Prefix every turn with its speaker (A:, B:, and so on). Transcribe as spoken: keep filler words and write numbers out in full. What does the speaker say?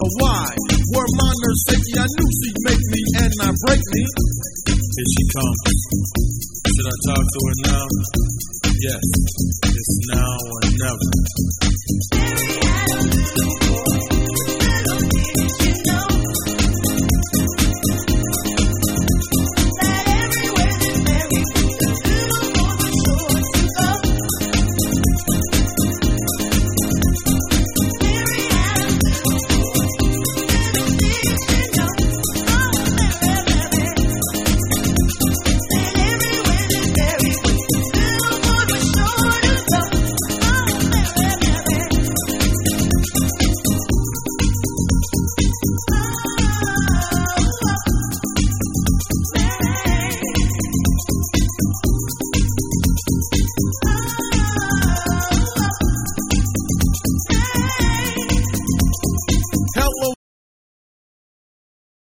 A: why? Were my nerves shaky? I knew she'd make me and not break me. Here she comes. Should I talk to her now? Yes, it's now or never.